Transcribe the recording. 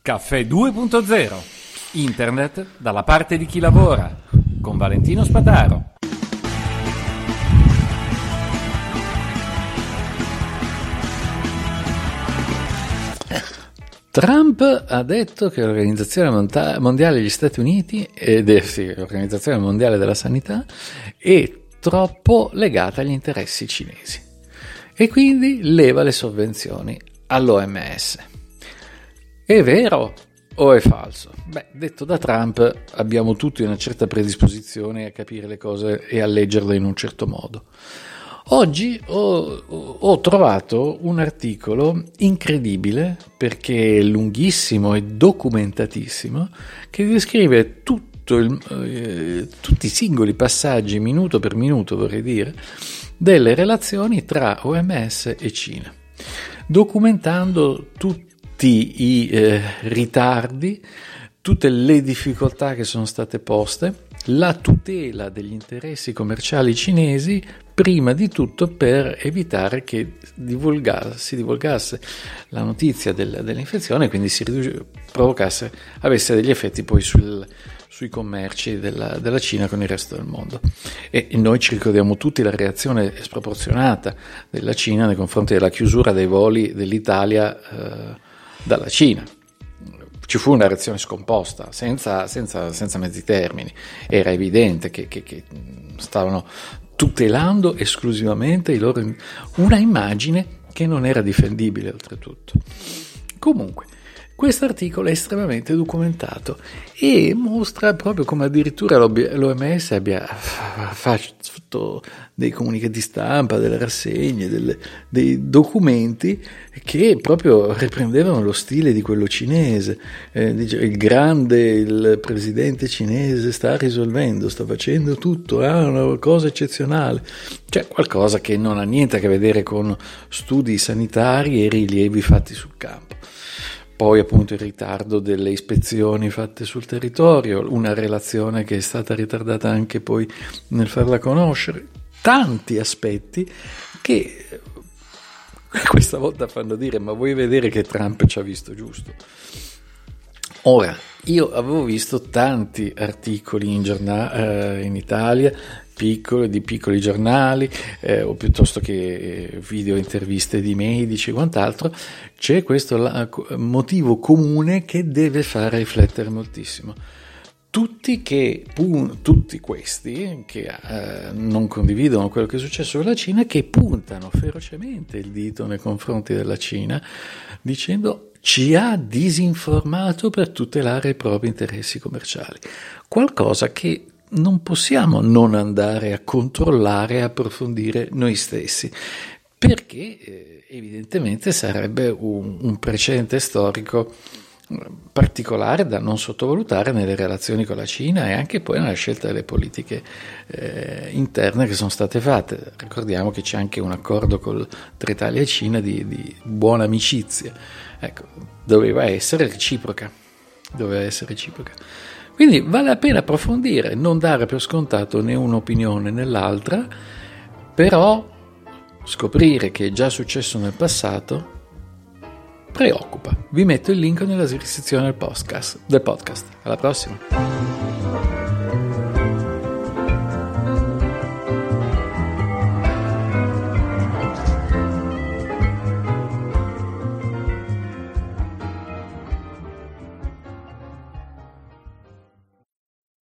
Caffè 2.0. Internet dalla parte di chi lavora. Con Valentino Spadaro. Trump ha detto che l'Organizzazione Mondiale degli Stati Uniti, l'Organizzazione Mondiale della Sanità, è troppo legata agli interessi cinesi e quindi leva le sovvenzioni all'OMS. È vero o è falso? Beh, detto da Trump, abbiamo tutti una certa predisposizione a capire le cose e a leggerle in un certo modo. Oggi ho trovato un articolo incredibile, perché è lunghissimo e documentatissimo, che descrive tutti i singoli passaggi, minuto per minuto vorrei dire, delle relazioni tra OMS e Cina, documentando tutti i ritardi, tutte le difficoltà che sono state poste, la tutela degli interessi commerciali cinesi, prima di tutto per evitare che si divulgasse la notizia dell'infezione e quindi avesse degli effetti poi sui commerci della Cina con il resto del mondo. E noi ci ricordiamo tutti la reazione sproporzionata della Cina nei confronti della chiusura dei voli dell'Italia dalla Cina. Ci fu una reazione scomposta, senza mezzi termini. Era evidente che stavano tutelando esclusivamente una immagine che non era difendibile oltretutto. Comunque, questo articolo è estremamente documentato e mostra proprio come addirittura l'OMS abbia fatto dei comunicati stampa, delle rassegne, dei documenti che proprio riprendevano lo stile di quello cinese. Il presidente cinese sta facendo tutto, una cosa eccezionale. Cioè qualcosa che non ha niente a che vedere con studi sanitari e rilievi fatti sul campo. Poi appunto il ritardo delle ispezioni fatte sul territorio, una relazione che è stata ritardata anche poi nel farla conoscere, tanti aspetti che questa volta fanno dire: ma vuoi vedere che Trump ci ha visto giusto? Ora, io avevo visto tanti articoli in Italia, di piccoli giornali, o piuttosto che video interviste di medici e quant'altro. C'è questo motivo comune che deve far riflettere moltissimo. Tutti questi che non condividono quello che è successo con la Cina, che puntano ferocemente il dito nei confronti della Cina, dicendo: ci ha disinformato per tutelare i propri interessi commerciali. Qualcosa che non possiamo non andare a controllare e approfondire noi stessi, perché evidentemente sarebbe un precedente storico particolare da non sottovalutare nelle relazioni con la Cina e anche poi nella scelta delle politiche interne che sono state fatte. Ricordiamo che c'è anche un accordo tra Italia e Cina di buona amicizia. Ecco, doveva essere reciproca. Quindi vale la pena approfondire, non dare per scontato né un'opinione né l'altra, però scoprire che è già successo nel passato preoccupa. Vi metto il link nella descrizione del podcast. Alla prossima!